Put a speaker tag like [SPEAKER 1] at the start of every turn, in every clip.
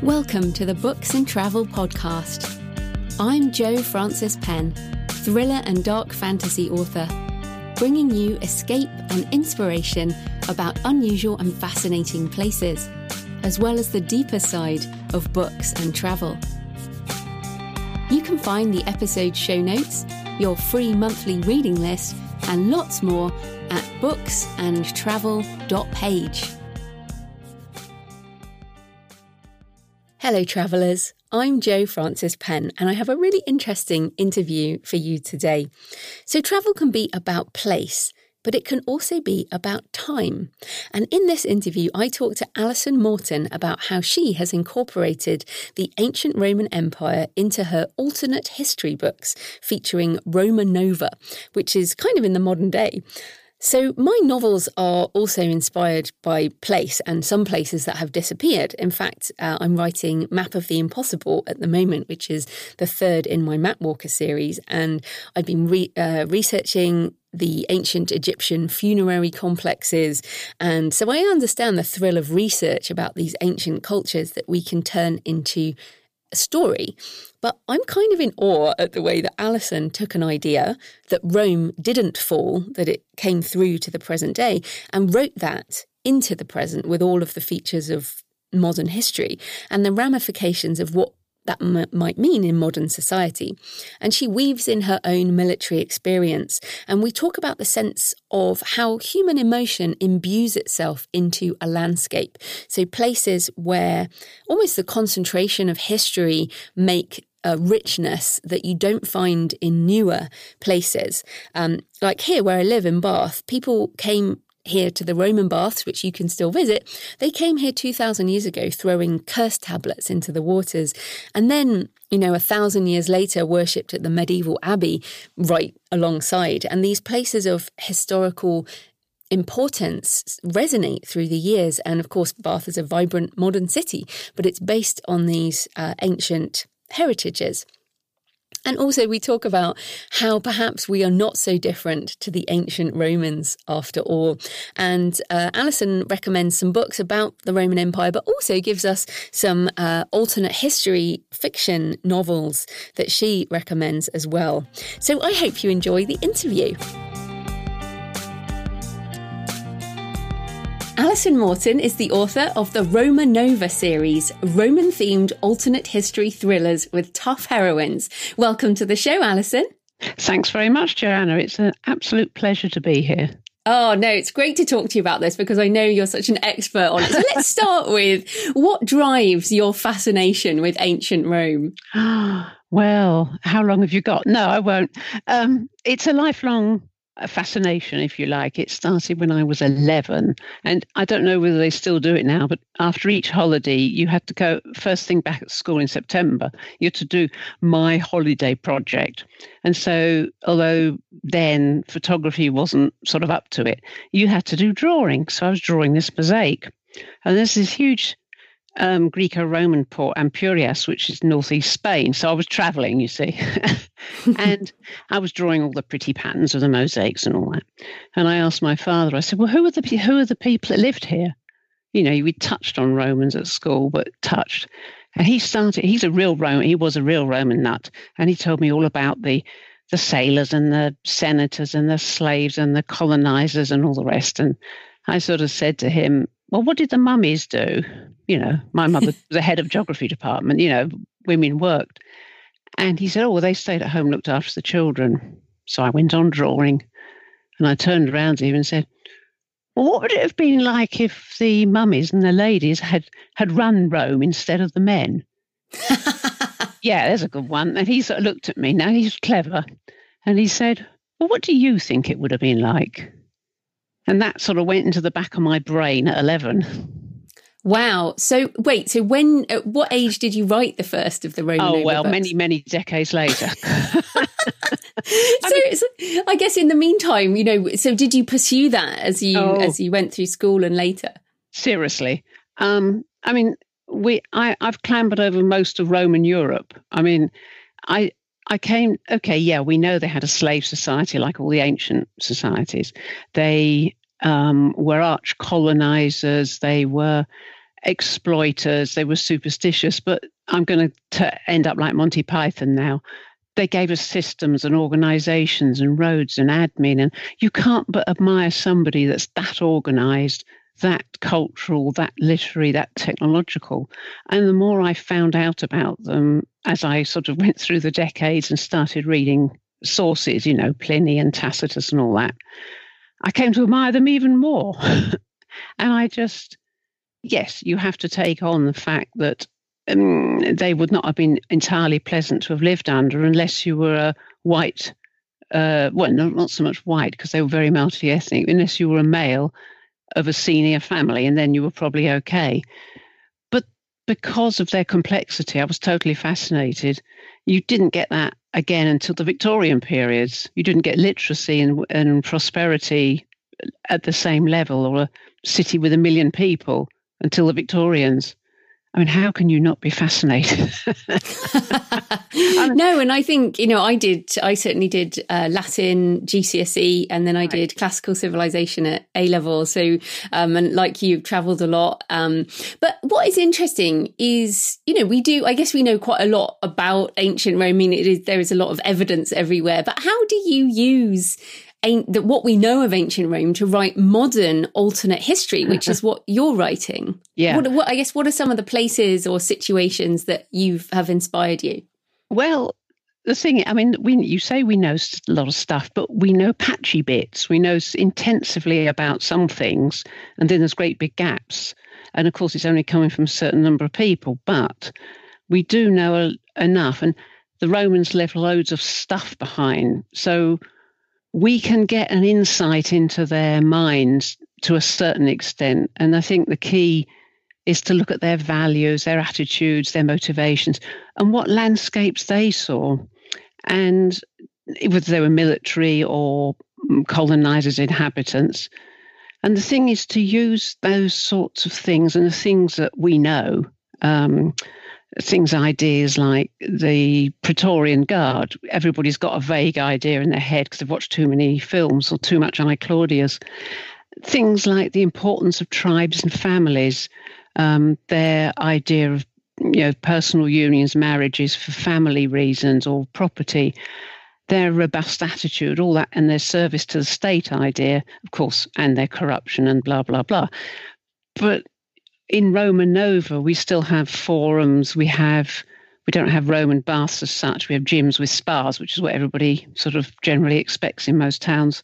[SPEAKER 1] Welcome to the Books and Travel Podcast. I'm Jo Frances Penn, thriller and dark fantasy author, bringing you escape and inspiration about unusual and fascinating places, as well as the deeper side of books and travel. You can find the episode show notes, your free monthly reading list, and lots more at booksandtravel.page. Hello travellers, I'm Jo Frances Penn and I have a really interesting interview for you today. So travel can be about place, but it can also be about time. And in this interview, I talked to Alison Morton about how she has incorporated the ancient Roman Empire into her alternate history books featuring Roma Nova, which is kind of in the modern day. So my novels are also inspired by place and some places that have disappeared. In fact, I'm writing Map of the Impossible at the moment, which is the third in my Mapwalker series. And I've been researching the ancient Egyptian funerary complexes. And so I understand the thrill of research about these ancient cultures that we can turn into a story. But I'm kind of in awe at the way that Alison took an idea that Rome didn't fall, that it came through to the present day, and wrote that into the present with all of the features of modern history and the ramifications of what that might mean in modern society. And she weaves in her own military experience. And we talk about the sense of how human emotion imbues itself into a landscape. So places where almost the concentration of history make a richness that you don't find in newer places. Like here where I live in Bath, people came here to the Roman baths, which you can still visit. They came here 2,000 years ago throwing curse tablets into the waters. And then, 1,000 years later, worshipped at the medieval abbey right alongside. And these places of historical importance resonate through the years. And of course, Bath is a vibrant modern city, but it's based on these ancient heritages. And also we talk about how perhaps we are not so different to the ancient Romans after all. And Alison recommends some books about the Roman Empire, but also gives us some alternate history fiction novels that she recommends as well. So I hope you enjoy the interview. Alison Morton is the author of the Roma Nova series, Roman-themed alternate history thrillers with tough heroines. Welcome to the show, Alison.
[SPEAKER 2] Thanks very much, Joanna. It's an absolute pleasure to be here.
[SPEAKER 1] Oh, no, it's great to talk to you about this because I know you're such an expert on it. So let's start with what drives your fascination with ancient Rome?
[SPEAKER 2] Well, how long have you got? No, I won't. It's a lifelong fascination, if you like. It started when I was 11, and I don't know whether they still do it now, but after each holiday you had to go first thing back at school in September. You had to do my holiday project. And so although then photography wasn't sort of up to it, you had to do drawing. So I was drawing this mosaic, and there's this huge Greco-Roman port, Ampurias, which is northeast Spain. So I was traveling, you see, and I was drawing all the pretty patterns of the mosaics and all that. And I asked my father, I said, well, who are the people that lived here? We touched on Romans at school, but touched. And he was a real Roman nut. And he told me all about the sailors and the senators and the slaves and the colonizers and all the rest. And I sort of said to him, well, what did the mummies do? My mother was the head of geography department, women worked. And he said, oh, well, they stayed at home, looked after the children. So I went on drawing, and I turned around to him and said, well, what would it have been like if the mummies and the ladies had run Rome instead of the men? Yeah, there's a good one. And he sort of looked at me. Now he's clever. And he said, well, what do you think it would have been like? And that sort of went into the back of my brain at 11.
[SPEAKER 1] Wow. So wait, at what age did you write the first of the Roman Nova books?
[SPEAKER 2] Many, many decades later.
[SPEAKER 1] I guess in the meantime, so did you pursue that as you went through school and later?
[SPEAKER 2] Seriously. I've clambered over most of Roman Europe. I came, we know they had a slave society like all the ancient societies. They were arch colonizers. They were exploiters, they were superstitious, but I'm going to end up like Monty Python now. They gave us systems and organizations and roads and admin, and you can't but admire somebody that's that organized, that cultural, that literary, that technological. And the more I found out about them as I sort of went through the decades and started reading sources, Pliny and Tacitus and all that, I came to admire them even more. And yes, you have to take on the fact that they would not have been entirely pleasant to have lived under unless you were a white, not so much white because they were very multi-ethnic, unless you were a male of a senior family, and then you were probably okay. But because of their complexity, I was totally fascinated. You didn't get that again until the Victorian periods. You didn't get literacy and prosperity at the same level, or a city with 1 million people, until the Victorians. I mean, how can you not be fascinated?
[SPEAKER 1] No, and I think, I certainly did Latin, GCSE, and then I did classical civilization at A-level. So, and like you've travelled a lot. But what is interesting is, I guess we know quite a lot about ancient Rome. I mean, there is a lot of evidence everywhere. But how do you use what we know of ancient Rome to write modern alternate history, which is what you're writing?
[SPEAKER 2] Yeah.
[SPEAKER 1] What are some of the places or situations that have inspired you?
[SPEAKER 2] Well, the thing, you say we know a lot of stuff, but we know patchy bits. We know intensively about some things, and then there's great big gaps. And of course, it's only coming from a certain number of people, but we do know enough. And the Romans left loads of stuff behind. So we can get an insight into their minds to a certain extent. And I think the key is to look at their values, their attitudes, their motivations, and what landscapes they saw. And whether they were military or colonizers, inhabitants. And the thing is to use those sorts of things and the things that we know, ideas like the Praetorian Guard. Everybody's got a vague idea in their head because they've watched too many films or too much I, Claudius. Things like the importance of tribes and families, their idea of personal unions, marriages for family reasons or property, their robust attitude, all that, and their service to the state idea, of course, and their corruption and blah, blah, blah. But in Roma Nova, we still have forums. We don't have Roman baths as such. We have gyms with spas, which is what everybody sort of generally expects in most towns.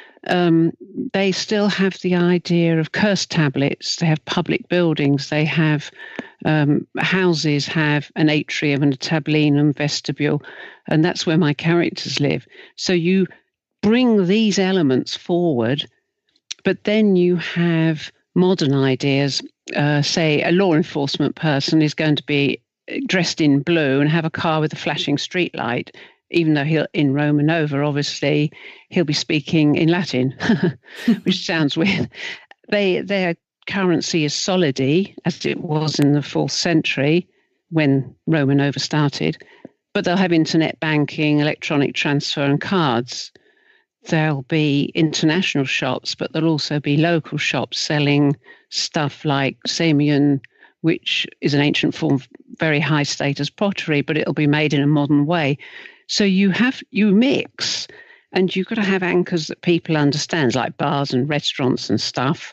[SPEAKER 2] They still have the idea of curse tablets. They have public buildings. They have houses have an atrium and a tablinum vestibule, and that's where my characters live. So you bring these elements forward, but then you have modern ideas. Say a law enforcement person is going to be dressed in blue and have a car with a flashing street light, even though in Roma Nova, obviously, he'll be speaking in Latin, which sounds weird. Their currency is solidi, as it was in the 4th century when Roma Nova started, but they'll have internet banking, electronic transfer and cards. There'll be international shops, but there'll also be local shops selling stuff like Samian, which is an ancient form of very high status pottery, but it'll be made in a modern way. So you mix, and you've got to have anchors that people understand, like bars and restaurants and stuff,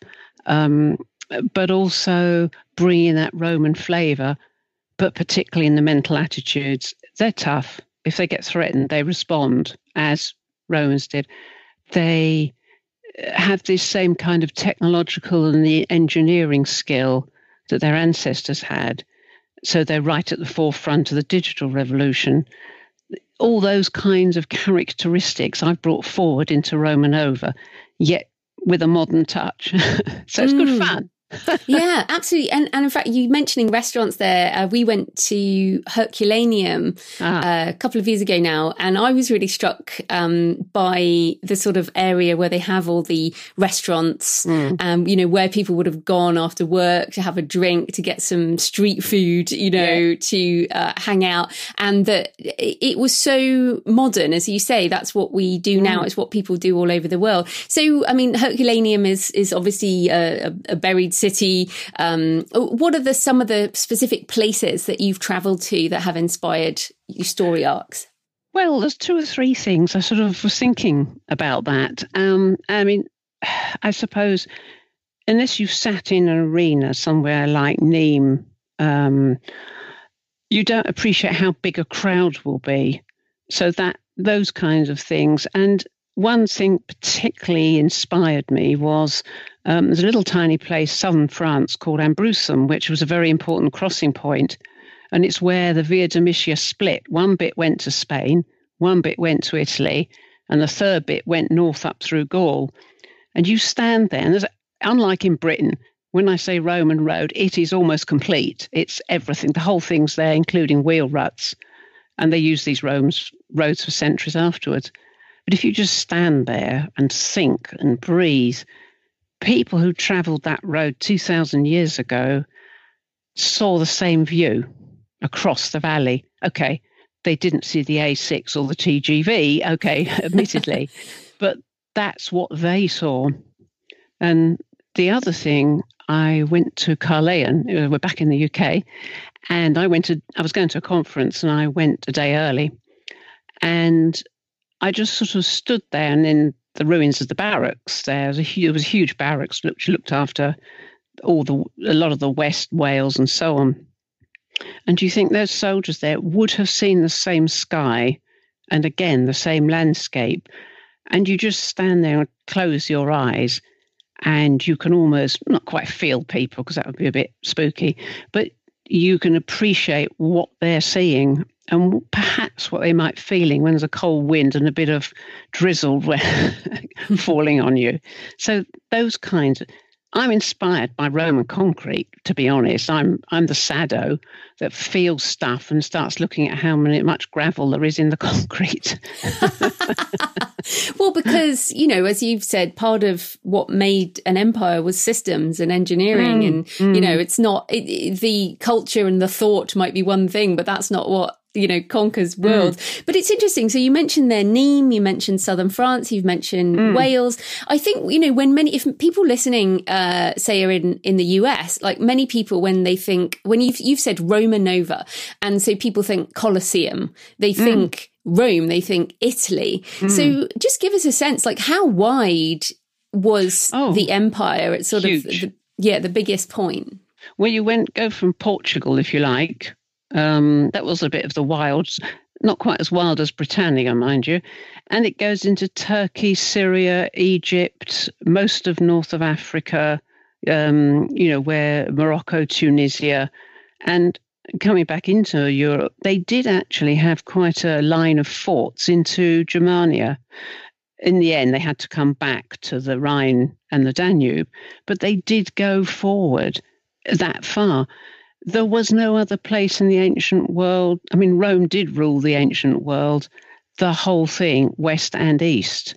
[SPEAKER 2] but also bring in that Roman flavour, but particularly in the mental attitudes. They're tough. If they get threatened, they respond, as Romans did. They have this same kind of technological and the engineering skill that their ancestors had. So they're right at the forefront of the digital revolution. All those kinds of characteristics I've brought forward into Roma Nova, yet with a modern touch. So it's good fun.
[SPEAKER 1] Yeah, absolutely. And in fact, you mentioning restaurants there, we went to Herculaneum a couple of years ago now, and I was really struck by the sort of area where they have all the restaurants, where people would have gone after work to have a drink, to get some street food, to hang out. And that it was so modern, as you say, that's what we do now. It's what people do all over the world. So, I mean, Herculaneum is obviously a buried city. What are some of the specific places that you've travelled to that have inspired your story arcs?
[SPEAKER 2] Well, there's 2 or 3 things. I sort of was thinking about that. I mean, I suppose unless you've sat in an arena somewhere like Nîmes, you don't appreciate how big a crowd will be. So those kinds of things. And one thing particularly inspired me was there's a little tiny place, southern France, called Ambrussum, which was a very important crossing point. And it's where the Via Domitia split. One bit went to Spain, one bit went to Italy, and the third bit went north up through Gaul. And you stand there, and unlike in Britain, when I say Roman road, it is almost complete. It's everything. The whole thing's there, including wheel ruts. And they use these roads for centuries afterwards. But if you just stand there and think and breathe, people who travelled that road 2,000 years ago saw the same view across the valley. Okay, they didn't see the A6 or the TGV, okay, admittedly, but that's what they saw. And the other thing, I went to Caerleon, we're back in the UK, and I was going to a conference and I went a day early, and I just sort of stood there, and in the ruins of the barracks, there was a huge barracks which looked after a lot of the West Wales and so on. And do you think those soldiers there would have seen the same sky and again the same landscape? And you just stand there and close your eyes, and you can almost not quite feel people, because that would be a bit spooky, but you can appreciate what they're seeing and perhaps what they might be feeling when there's a cold wind and a bit of drizzle falling on you. So those kinds of, I'm inspired by Roman concrete, to be honest. I'm the sado that feels stuff and starts looking at how much gravel there is in the concrete.
[SPEAKER 1] Well, because, as you've said, part of what made an empire was systems and engineering. It's not, the culture and the thought might be one thing, but that's not what conquers world. But it's interesting. So you mentioned there Nîmes, you mentioned southern France, you've mentioned Wales. I think, if people listening, say are in the US, like many people, when they think, when you've said Roma Nova, and so people think Colosseum, they think Rome, they think Italy. So just give us a sense, like how wide was the empire at sort huge. Of the biggest point?
[SPEAKER 2] Well, you go from Portugal, if you like. That was a bit of the wilds, not quite as wild as Britannia, mind you. And it goes into Turkey, Syria, Egypt, most of north of Africa, where Morocco, Tunisia, and coming back into Europe, they did actually have quite a line of forts into Germania. In the end, they had to come back to the Rhine and the Danube, but they did go forward that far. There was no other place in the ancient world. I mean, Rome did rule the ancient world, the whole thing, west and east.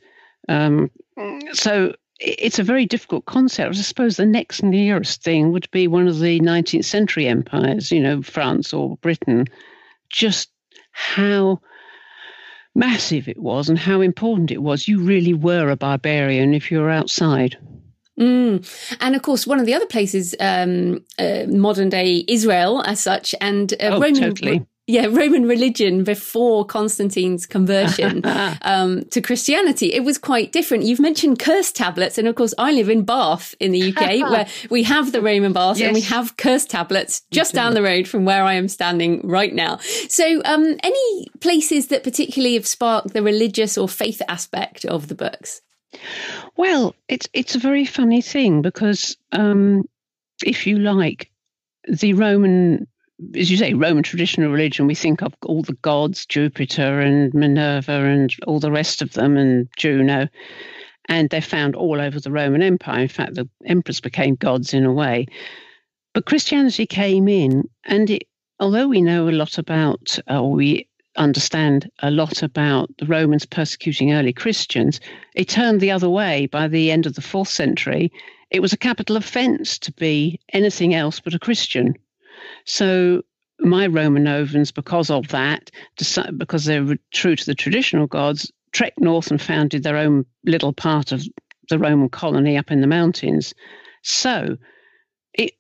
[SPEAKER 2] So it's a very difficult concept. I suppose the next nearest thing would be one of the 19th century empires, France or Britain. Just how massive it was and how important it was. You really were a barbarian if you were outside.
[SPEAKER 1] And of course, one of the other places, modern day Israel as such, and Roman religion before Constantine's conversion to Christianity. It was quite different. You've mentioned curse tablets. And of course, I live in Bath in the UK where we have the Roman baths and we have curse tablets just down the road from where I am standing right now. So any places that particularly have sparked the religious or faith aspect of the books?
[SPEAKER 2] Well, it's a very funny thing because, if you like, the Roman, as you say, Roman traditional religion, we think of all the gods, Jupiter and Minerva and all the rest of them, and Juno, and they're found all over the Roman Empire. In fact, the emperors became gods in a way. But Christianity came in, and although we know a lot about, we understand a lot about the Romans persecuting early Christians, it turned the other way by the end of the 4th century. It was a capital offence to be anything else but a Christian. So my Romanovans, because of that, because they were true to the traditional gods, trekked north and founded their own little part of the Roman colony up in the mountains. So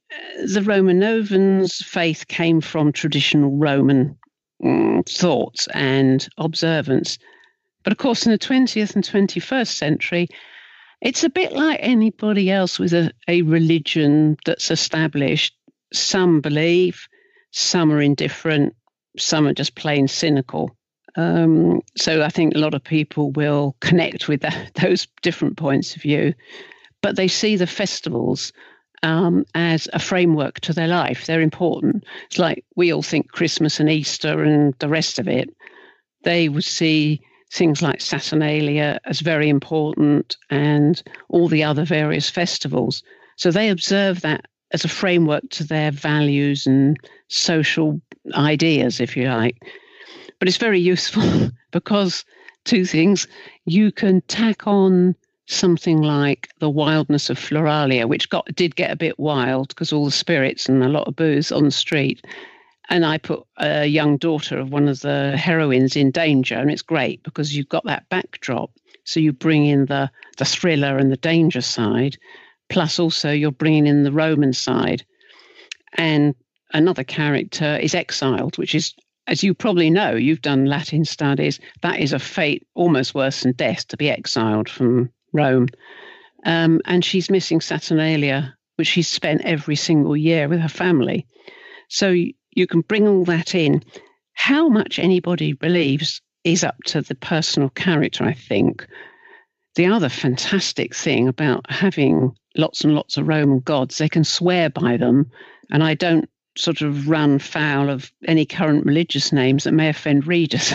[SPEAKER 2] the Romanovans' faith came from traditional Roman thoughts and observance. But of course, in the 20th and 21st century, it's a bit like anybody else with a religion that's established. Some believe, some are indifferent, some are just plain cynical. So I think a lot of people will connect with those different points of view, but they see the festivals as a framework to their life. They're important. It's like we all think Christmas and Easter and the rest of it. They would see things like Saturnalia as very important and all the other various festivals. So they observe that as a framework to their values and social ideas, if you like. But it's very useful because two things, you can tack on something like the wildness of Floralia, which did get a bit wild because all the spirits and a lot of booze on the street. And I put a young daughter of one of the heroines in danger, and it's great because you've got that backdrop. So you bring in the thriller and the danger side, plus also you're bringing in the Roman side. And another character is exiled, which is, as you probably know, you've done Latin studies, that is a fate almost worse than death, to be exiled from Rome. And she's missing Saturnalia, which she's spent every single year with her family. So you can bring all that in. How much anybody believes is up to the personal character, I think. The other fantastic thing about having lots and lots of Roman gods, they can swear by them, and I don't sort of run foul of any current religious names that may offend readers.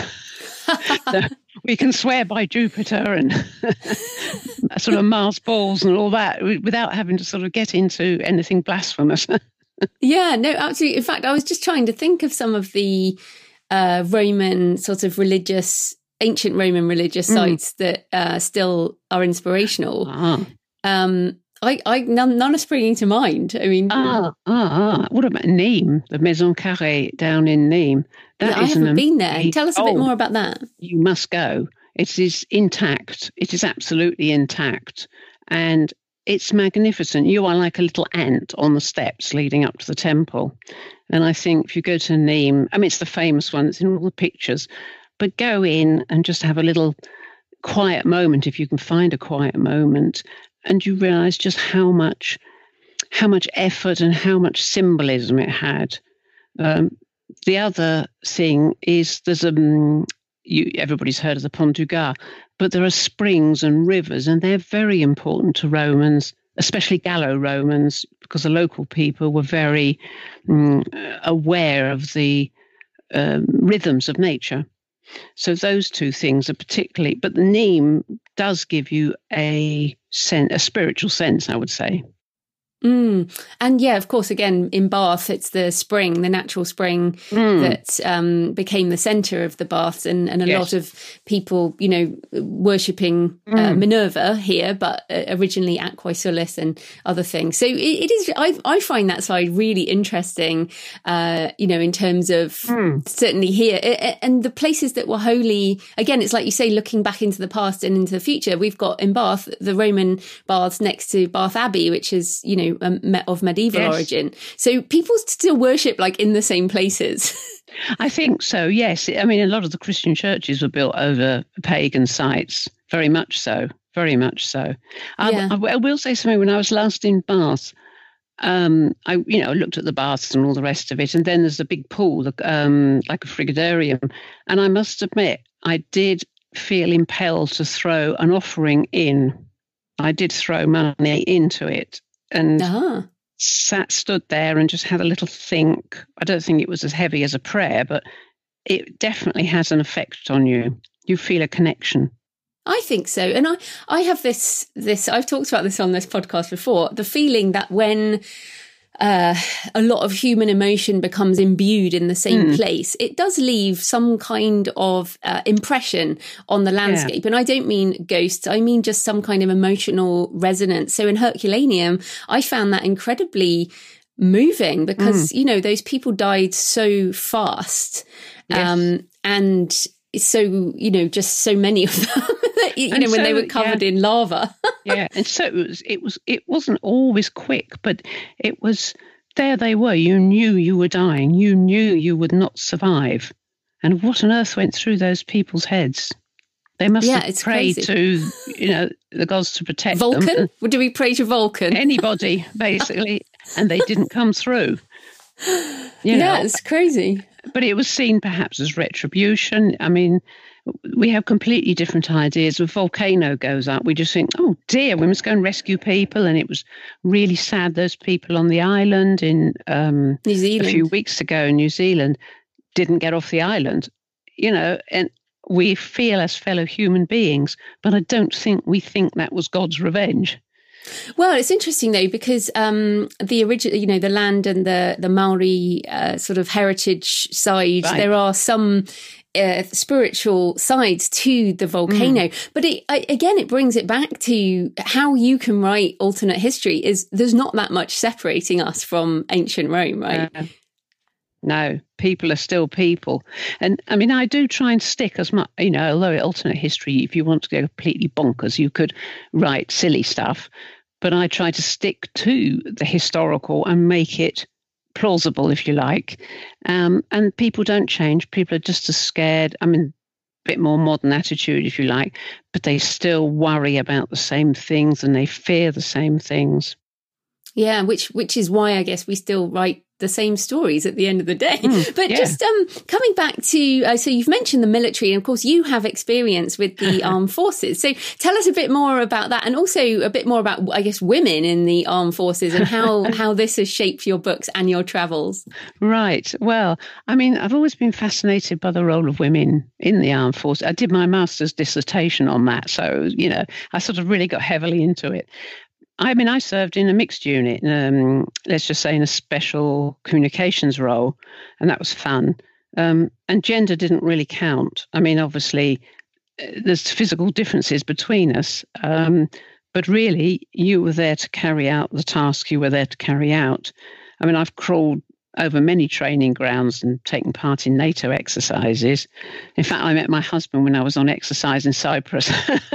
[SPEAKER 2] So we can swear by Jupiter and sort of Mars balls and all that without having to sort of get into anything blasphemous.
[SPEAKER 1] Yeah, no, absolutely. In fact, I was just trying to think of some of the Roman sort of ancient Roman religious sites that still are inspirational. None are springing to mind. I mean,
[SPEAKER 2] what about Nîmes, the Maison Carrée down in Nîmes?
[SPEAKER 1] I haven't been there. Tell us a bit more about that.
[SPEAKER 2] You must go. It is intact. It is absolutely intact, and it's magnificent. You are like a little ant on the steps leading up to the temple. And I think if you go to Nîmes, I mean, it's the famous one that's in all the pictures, but go in and just have a little quiet moment, if you can find a quiet moment, and you realize just how much effort and how much symbolism it had. The other thing is there's everybody's heard of the Pont du Gard, but there are springs and rivers, and they're very important to Romans, especially Gallo-Romans, because the local people were very aware of the rhythms of nature. So those two things are particularly, but the Nîmes does give you a spiritual sense, I would say.
[SPEAKER 1] And yeah, of course, again, in Bath, it's the spring, the natural spring that became the centre of the baths, and a lot of people, worshipping Minerva here, but originally Aquae Sulis and other things. So it is, I find that side really interesting, in terms of certainly here. And the places that were holy, again, it's like you say, looking back into the past and into the future, we've got in Bath, the Roman baths next to Bath Abbey, which is, of medieval origin. So people still worship like in the same places. I
[SPEAKER 2] think so, yes. I mean, a lot of the Christian churches were built over pagan sites. Very much so. Very much so. I will say something. When I was last in Bath, I looked at the baths and all the rest of it. And then there's a big pool, like a frigidarium. And I must admit, I did feel impelled to throw an offering in. I did throw money into it. And stood there and just had a little think. I don't think it was as heavy as a prayer, but it definitely has an effect on you. You feel a connection.
[SPEAKER 1] I think so. And I have this, I've talked about this on this podcast before, the feeling that when a lot of human emotion becomes imbued in the same place, it does leave some kind of impression on the landscape. Yeah. And I don't mean ghosts, I mean just some kind of emotional resonance. So in Herculaneum, I found that incredibly moving because, those people died so fast. Yes. And so, just so many of them, when they were covered in lava.
[SPEAKER 2] And so it wasn't always quick, but it was there they were. You knew you were dying. You knew you would not survive. And what on earth went through those people's heads? They must have prayed to, the gods to protect them.
[SPEAKER 1] Vulcan? Do we pray to Vulcan?
[SPEAKER 2] Anybody, basically. And they didn't come through.
[SPEAKER 1] It's crazy.
[SPEAKER 2] But it was seen perhaps as retribution. I mean, we have completely different ideas. If a volcano goes up, we just think, oh dear, we must go and rescue people. And it was really sad. Those people on the island in
[SPEAKER 1] New Zealand
[SPEAKER 2] a few weeks ago in New Zealand didn't get off the island, and we feel as fellow human beings, but I don't think we think that was God's revenge.
[SPEAKER 1] Well, it's interesting though, because the original, the land and the Maori sort of heritage side, right. There are some spiritual sides to the volcano, but it brings it back to how you can write alternate history. Is there's not that much separating us from ancient Rome, right?
[SPEAKER 2] No, people are still people. And I mean, I do try and stick as much, although alternate history, if you want to go completely bonkers, you could write silly stuff. But I try to stick to the historical and make it plausible, if you like. And people don't change. People are just as scared. I mean, a bit more modern attitude, if you like, but they still worry about the same things and they fear the same things.
[SPEAKER 1] Yeah, which is why I guess we still write the same stories at the end of the day. But just coming back to, so you've mentioned the military, and of course you have experience with the armed forces. So tell us a bit more about that, and also a bit more about, I guess, women in the armed forces and how this has shaped your books and your travels.
[SPEAKER 2] Right. Well, I mean, I've always been fascinated by the role of women in the armed forces. I did my master's dissertation on that. So, I sort of really got heavily into it. I mean, I served in a mixed unit, let's just say in a special communications role, and that was fun. And gender didn't really count. I mean, obviously, there's physical differences between us, but really, you were there to carry out the task you were there to carry out. I mean, I've crawled over many training grounds and taken part in NATO exercises. In fact, I met my husband when I was on exercise in Cyprus.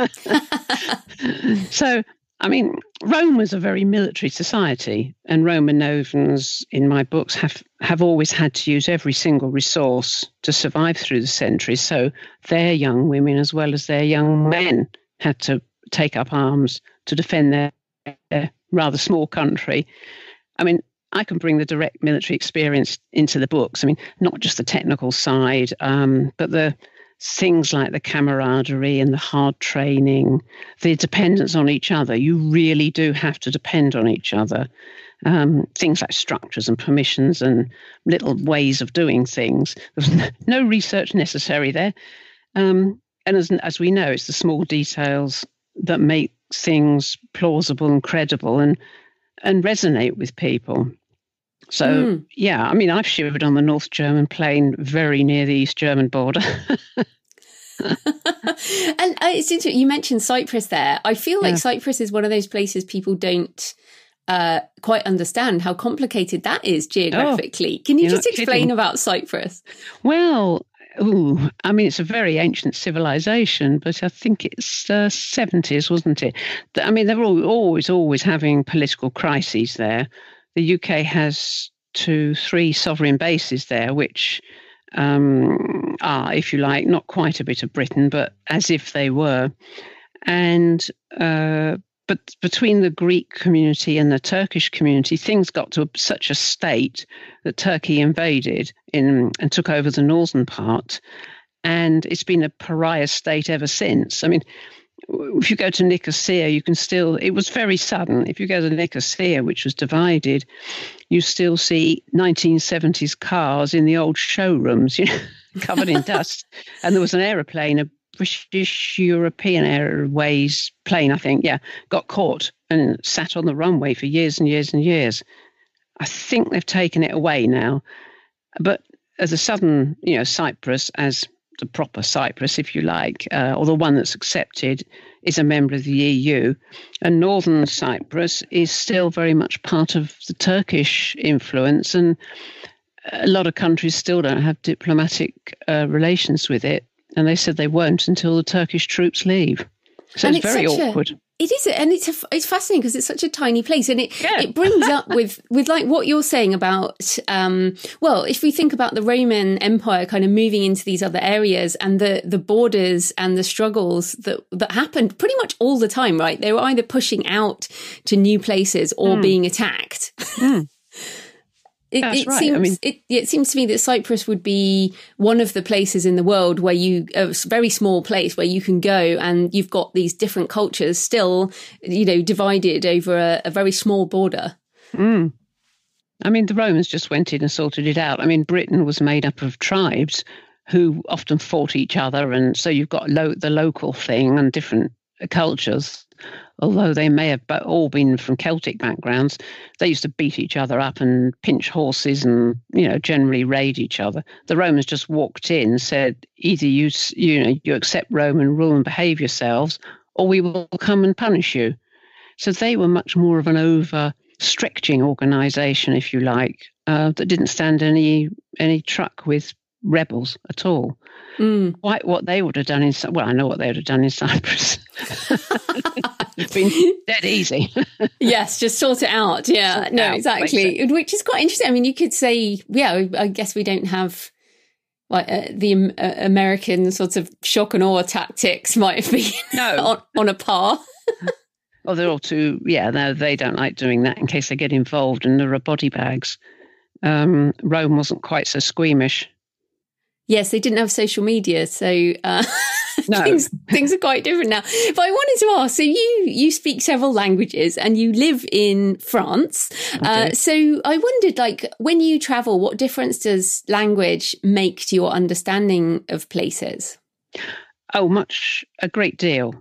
[SPEAKER 2] So, I mean, Rome was a very military society, and Romanovans in my books have always had to use every single resource to survive through the centuries. So their young women, as well as their young men, had to take up arms to defend their rather small country. I mean, I can bring the direct military experience into the books. I mean, not just the technical side, but the things like the camaraderie and the hard training, the dependence on each other. You really do have to depend on each other. Things like structures and permissions and little ways of doing things. There's no research necessary there. And as we know, it's the small details that make things plausible and credible and resonate with people. So, yeah, I mean, I've shivered on the North German plain very near the East German border.
[SPEAKER 1] And it's interesting, you mentioned Cyprus there. I feel like Cyprus is one of those places people don't quite understand how complicated that is geographically. Can you just explain about Cyprus?
[SPEAKER 2] Well, I mean, it's a very ancient civilization, but I think it's 70s, wasn't it? I mean, they're always having political crises there. The UK has 2-3 sovereign bases there, which are, if you like, not quite a bit of Britain, but as if they were. And but between the Greek community and the Turkish community, things got to such a state that Turkey invaded and took over the northern part. And it's been a pariah state ever since. I mean, if you go to Nicosia, you can still, it was very sudden. If you go to Nicosia, which was divided, you still see 1970s cars in the old showrooms, covered in dust. And there was an aeroplane, a British European Airways plane, I think, got caught and sat on the runway for years and years and years. I think they've taken it away now. But as a southern, Cyprus, as the proper Cyprus, if you like, or the one that's accepted, is a member of the EU. And northern Cyprus is still very much part of the Turkish influence. And a lot of countries still don't have diplomatic relations with it. And they said they won't until the Turkish troops leave. So it's very awkward.
[SPEAKER 1] It is, and it's fascinating because it's such a tiny place, and it brings up with like what you're saying about well, if we think about the Roman Empire kind of moving into these other areas and the borders and the struggles that happened pretty much all the time, right? They were either pushing out to new places or being attacked.
[SPEAKER 2] That's right.
[SPEAKER 1] It seems to me that Cyprus would be one of the places in the world where a very small place where you can go and you've got these different cultures still, divided over a very small border.
[SPEAKER 2] The Romans just went in and sorted it out. Britain was made up of tribes who often fought each other. And so you've got the local thing and different cultures. Although they may have all been from Celtic backgrounds, they used to beat each other up and pinch horses and, generally raid each other. The Romans just walked in and said, either you accept Roman rule and behave yourselves, or we will come and punish you. So they were much more of an over-stretching organisation, if you like, that didn't stand any truck with rebels at all. Quite what they would have done I know what they would have done in Cyprus. It's been dead easy.
[SPEAKER 1] Yes, just sort it out. Yeah, no, exactly. Which is quite interesting. You could say, I guess we don't have the American sort of shock and awe tactics might have been on a par.
[SPEAKER 2] Well, they're all too, no, they don't like doing that in case they get involved and there are body bags. Rome wasn't quite so squeamish.
[SPEAKER 1] Yes, they didn't have social media, so
[SPEAKER 2] no.
[SPEAKER 1] things are quite different now. But I wanted to ask, so you speak several languages and you live in France. So I wondered, when you travel, what difference does language make to your understanding of places?
[SPEAKER 2] Oh, a great deal.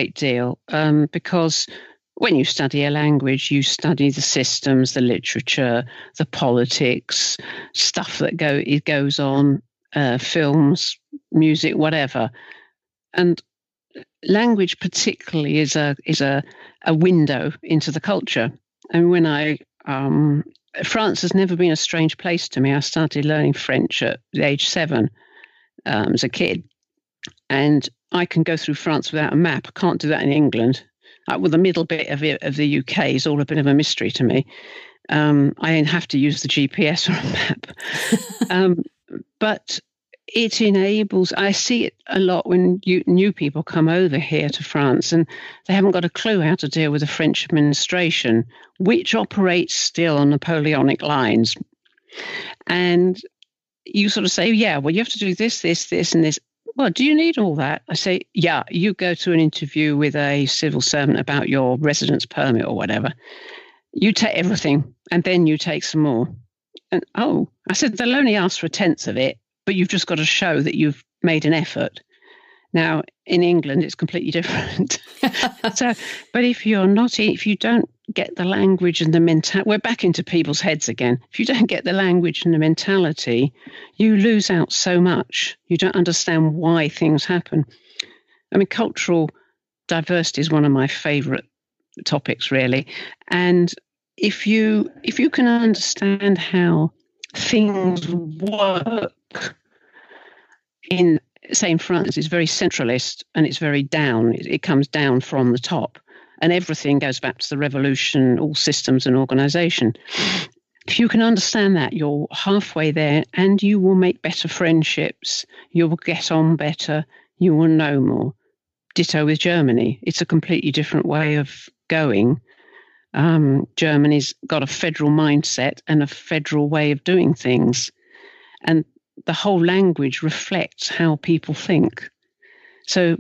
[SPEAKER 2] Because when you study a language, you study the systems, the literature, the politics, stuff that goes on. Films, music, whatever, and language particularly is a window into the culture. And when France has never been a strange place to me. I started learning French at the age 7 as a kid, and I can go through France without a map. I can't do that in England. The middle bit of the UK is all a bit of a mystery to me. I have to use the GPS or a map. But it enables, I see it a lot when new people come over here to France and they haven't got a clue how to deal with the French administration, which operates still on Napoleonic lines. And you sort of say, you have to do this, and this. Well, do you need all that? I say, you go to an interview with a civil servant about your residence permit or whatever. You take everything and then you take some more. And I said, they'll only ask for a tenth of it, but you've just got to show that you've made an effort. Now, in England, it's completely different. But if you don't get the language and the mentality, we're back into people's heads again. If you don't get the language and the mentality, you lose out so much. You don't understand why things happen. Cultural diversity is one of my favourite topics, really. And if you can understand how things work in France, it's very centralist and it's very down. It comes down from the top and everything goes back to the revolution, all systems and organisation. If you can understand that, you're halfway there and you will make better friendships. You will get on better. You will know more. Ditto with Germany. It's a completely different way of going. Germany's got a federal mindset and a federal way of doing things. And the whole language reflects how people think. So,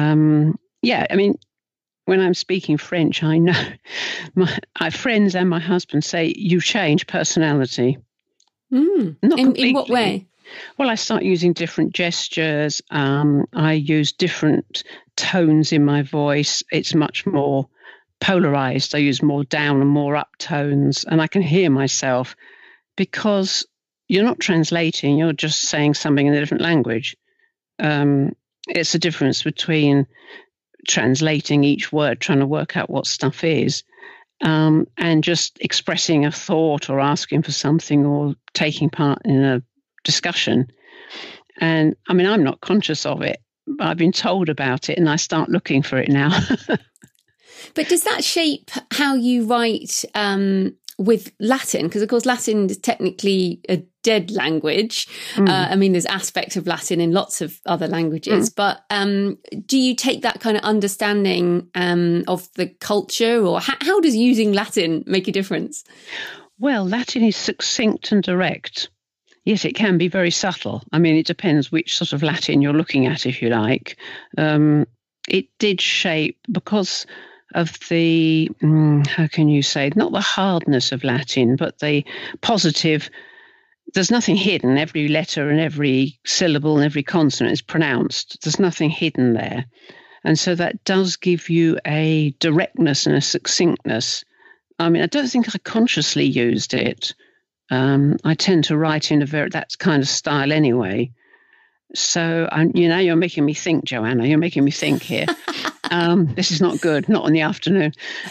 [SPEAKER 2] when I'm speaking French, I know my friends and my husband say, you change personality.
[SPEAKER 1] Not in what way?
[SPEAKER 2] Well, I start using different gestures. I use different tones in my voice. It's much more polarized. I use more down and more up tones, and I can hear myself because you're not translating, you're just saying something in a different language. It's a difference between translating each word, trying to work out what stuff is, and just expressing a thought or asking for something or taking part in a discussion. And I'm not conscious of it, but I've been told about it and I start looking for it now.
[SPEAKER 1] But does that shape how you write with Latin? Because, of course, Latin is technically a dead language. I mean, there's aspects of Latin in lots of other languages. But do you take that kind of understanding of the culture, or how does using Latin make a difference?
[SPEAKER 2] Well, Latin is succinct and direct. Yes, it can be very subtle. I mean, it depends which sort of Latin you're looking at, if you like. It did shape because of the, how can you say, not the hardness of Latin, but the positive. There's nothing hidden. Every letter and every syllable and every consonant is pronounced. There's nothing hidden there. And so that does give you a directness and a succinctness. I mean, I don't think I consciously used it. I tend to write in that kind of style anyway. So, you're making me think, Joanna. You're making me think here. This is not good, not in the afternoon.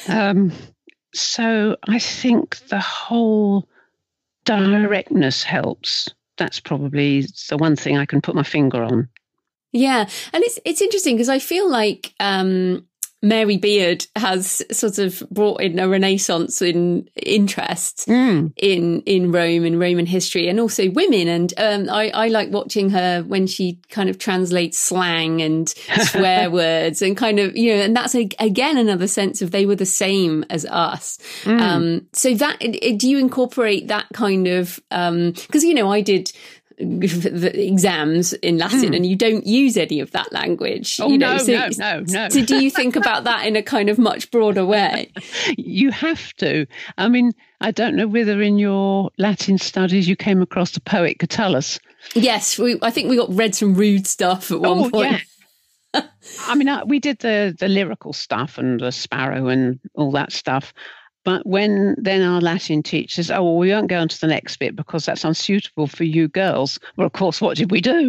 [SPEAKER 2] So I think the whole directness helps. That's probably the one thing I can put my finger on. Yeah.
[SPEAKER 1] And it's interesting because I feel like Mary Beard has sort of brought in a renaissance in interest in Rome and Roman history, and also women. And I like watching her when she kind of translates slang and swear words and kind of, and that's again another sense of they were the same as us. So that, do you incorporate that kind of, because, I did the exams in Latin and you don't use any of that language.
[SPEAKER 2] No.
[SPEAKER 1] So do you think about that in a kind of much broader way?
[SPEAKER 2] You have to. I mean, I don't know whether in your Latin studies you came across the poet Catullus.
[SPEAKER 1] Yes, I think we read some rude stuff at one point.
[SPEAKER 2] Yeah. I mean, we did the lyrical stuff and the sparrow and all that stuff. But when then our Latin teacher says, we won't go on to the next bit because that's unsuitable for you girls. Well, of course, what did we do?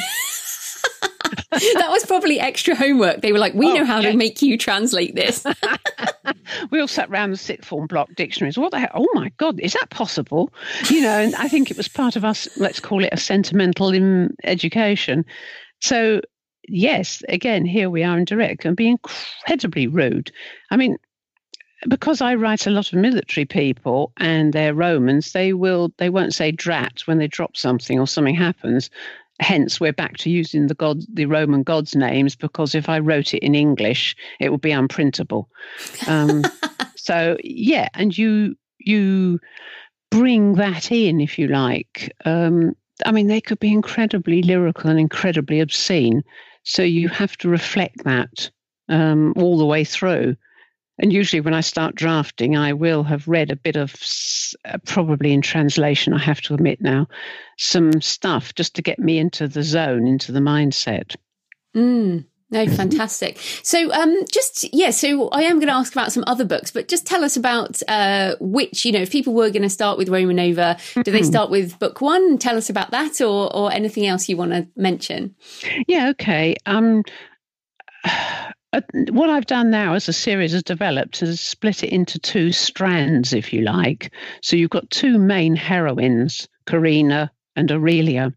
[SPEAKER 1] That was probably extra homework. They were like, we know how to make you translate this.
[SPEAKER 2] We all sat around the sixth form block dictionaries. What the hell? Oh, my God, is that possible? And I think it was part of us, let's call it a sentimental education. So, yes, again, here we are in direct and be incredibly rude. I mean, because I write a lot of military people and they're Romans, they won't say drat when they drop something or something happens. Hence, we're back to using the Roman gods' names, because if I wrote it in English, it would be unprintable. So, yeah, and you bring that in, if you like. I mean, they could be incredibly lyrical and incredibly obscene. So you have to reflect that all the way through. And usually when I start drafting, I will have read a bit of, probably in translation, I have to admit now, some stuff just to get me into the zone, into the mindset.
[SPEAKER 1] No, fantastic. So so I am going to ask about some other books, but just tell us about which, if people were going to start with Roma Nova, do they start with book one? Tell us about that, or anything else you want to mention.
[SPEAKER 2] Yeah, okay. What I've done now as the series has developed is split it into two strands, if you like. So you've got two main heroines, Karina and Aurelia.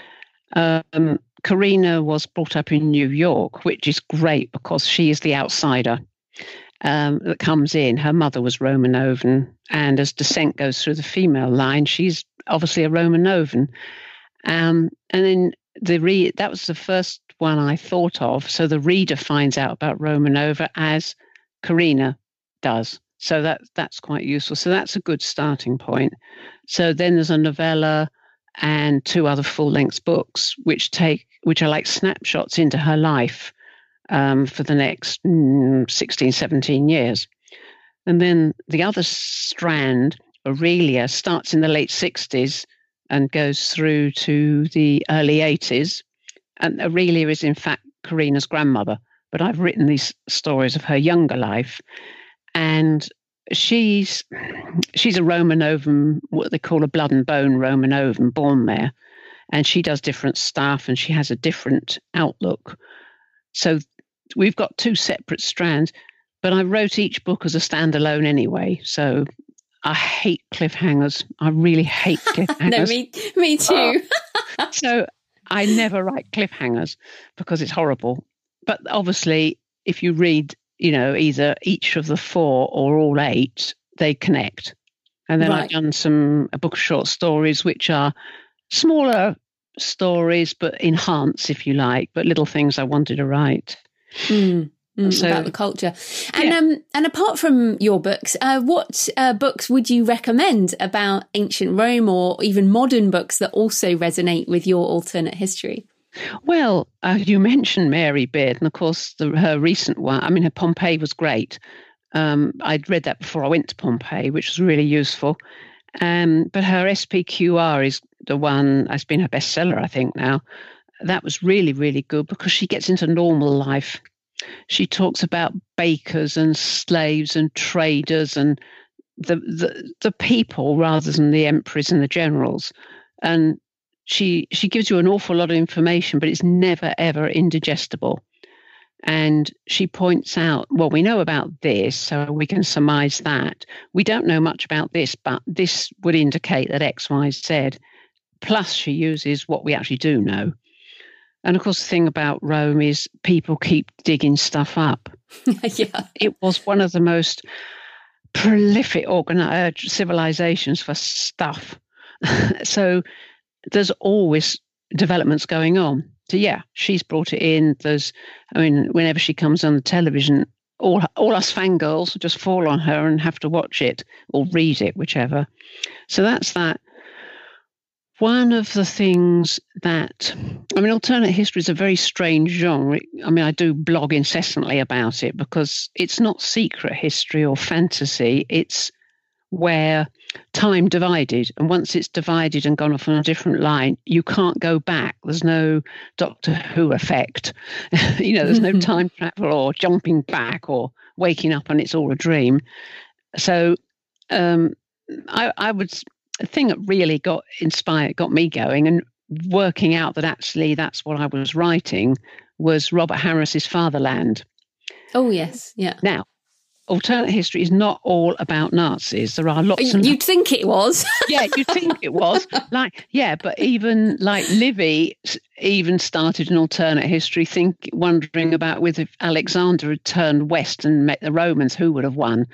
[SPEAKER 2] Karina was brought up in New York, which is great because she is the outsider that comes in. Her mother was Romanovan, and as descent goes through the female line, she's obviously a Romanovan. And then that was the first one I thought of. So the reader finds out about Roma Nova as Karina does. So that's quite useful. So that's a good starting point. So then there's a novella and two other full-length books, which are like snapshots into her life for the next 16, 17 years. And then the other strand, Aurelia, starts in the late 60s and goes through to the early 80s. And Aurelia is, in fact, Karina's grandmother. But I've written these stories of her younger life. And she's a Romanovan, what they call a blood and bone Romanovan, born there. And she does different stuff and she has a different outlook. So we've got two separate strands. But I wrote each book as a standalone anyway. So I hate cliffhangers. I really hate cliffhangers.
[SPEAKER 1] No, me too.
[SPEAKER 2] So I never write cliffhangers because it's horrible. But obviously, if you read, either each of the 4 or all 8, they connect. And then I've done a book of short stories, which are smaller stories, but enhance, if you like, but little things I wanted to write.
[SPEAKER 1] About the culture. And apart from your books, what books would you recommend about ancient Rome, or even modern books that also resonate with your alternate history?
[SPEAKER 2] Well, you mentioned Mary Beard, and of course her recent one, her Pompeii was great. I'd read that before I went to Pompeii, which was really useful. But her SPQR is the one that's been her bestseller, I think, now. That was really, really good because she gets into normal life. She talks about bakers and slaves and traders and the people rather than the emperors and the generals. And she gives you an awful lot of information, but it's never, ever indigestible. And she points out, well, we know about this, so we can surmise that. We don't know much about this, but this would indicate that X, Y, Z. Plus, she uses what we actually do know. And of course, the thing about Rome is people keep digging stuff up.
[SPEAKER 1] Yeah.
[SPEAKER 2] It was one of the most prolific civilizations for stuff. So there's always developments going on. So yeah, she's brought it in. Whenever she comes on the television, all us fangirls just fall on her and have to watch it or read it, whichever. So that's that. One of the things that, alternate history is a very strange genre. I do blog incessantly about it because it's not secret history or fantasy. It's where time divided. And once it's divided and gone off on a different line, you can't go back. There's no Doctor Who effect. There's no time travel or jumping back or waking up and it's all a dream. So the thing that really got me going and working out that actually that's what I was writing was Robert Harris's Fatherland.
[SPEAKER 1] Oh, yes. Yeah.
[SPEAKER 2] Now, alternate history is not all about Nazis. There are lots of...
[SPEAKER 1] You'd think it was.
[SPEAKER 2] Yeah, you'd think it was. But even Livy even started an alternate history, wondering about if Alexander had turned west and met the Romans, who would have won,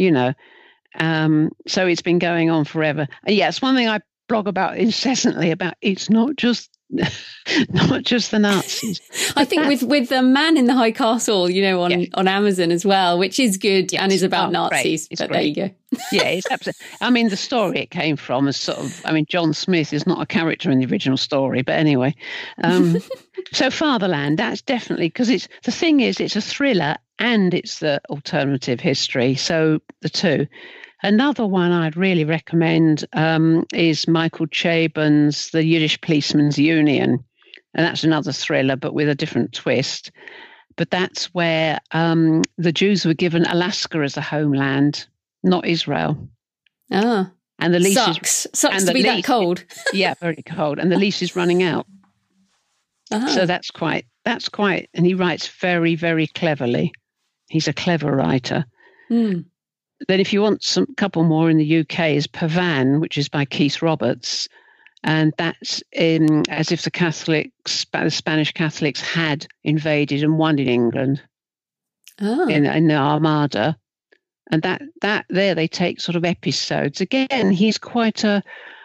[SPEAKER 2] So it's been going on forever. And it's one thing I blog about incessantly about. It's not just the Nazis.
[SPEAKER 1] I think with the Man in the High Castle, on Amazon as well, which is good and is about Nazis. But there you go.
[SPEAKER 2] Yeah, it's absolutely. The story it came from is John Smith is not a character in the original story, but anyway. So Fatherland, that's definitely, because it's a thriller and it's the alternative history. So the two. Another one I'd really recommend is Michael Chabon's The Yiddish Policeman's Union. And that's another thriller, but with a different twist. But that's where the Jews were given Alaska as a homeland, not Israel.
[SPEAKER 1] Ah.
[SPEAKER 2] And the lease
[SPEAKER 1] sucks to be that cold.
[SPEAKER 2] Yeah, very cold. And the lease is running out. Uh-huh. So that's quite, and he writes very, very cleverly. He's a clever writer.
[SPEAKER 1] Mm.
[SPEAKER 2] Then if you want a couple more in the UK is Pavan, which is by Keith Roberts. And that's as if the Spanish Catholics had invaded and won in England in the Armada. And that there they take sort of episodes. Again, he's quite a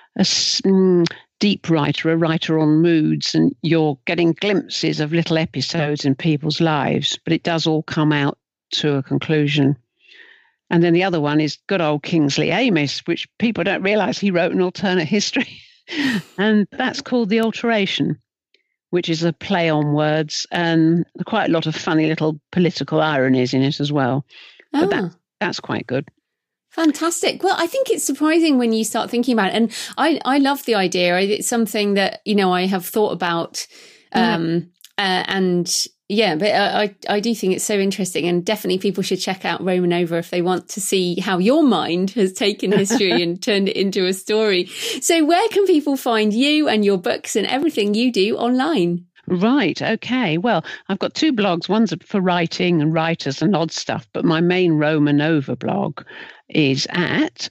[SPEAKER 2] deep writer, a writer on moods, and you're getting glimpses of little episodes in people's lives, but it does all come out to a conclusion. And then the other one is good old Kingsley Amis, which people don't realise he wrote an alternate history. And that's called The Alteration, which is a play on words and quite a lot of funny little political ironies in it as well. But that's quite good.
[SPEAKER 1] Fantastic. Well, I think it's surprising when you start thinking about it. And I love the idea. It's something that, I have thought about. But I do think it's so interesting, and definitely people should check out Romanova if they want to see how your mind has taken history and turned it into a story. So where can people find you and your books and everything you do online?
[SPEAKER 2] Right. Okay. Well, I've got 2 blogs. One's for writing and writers and odd stuff, but my main Romanova blog is at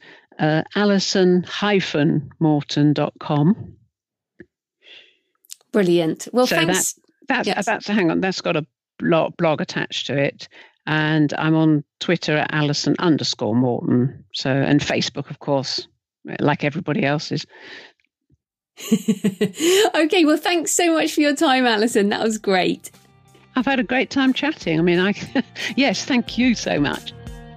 [SPEAKER 2] alison-morton.com.
[SPEAKER 1] Brilliant. Well,
[SPEAKER 2] so
[SPEAKER 1] thanks.
[SPEAKER 2] Hang on, that's got a blog attached to it. And I'm on Twitter at Alison_Morton. So, and Facebook, of course, like everybody else is.
[SPEAKER 1] Okay, well, thanks so much for your time, Alison. That was great.
[SPEAKER 2] I've had a great time chatting. I mean, yes, thank you so much.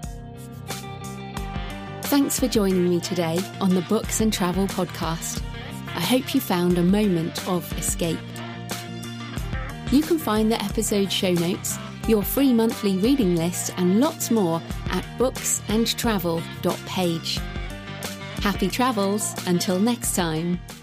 [SPEAKER 1] Thanks for joining me today on the Books and Travel podcast. I hope you found a moment of escape. You can find the episode show notes, your free monthly reading list and lots more at booksandtravel.page. Happy travels until next time.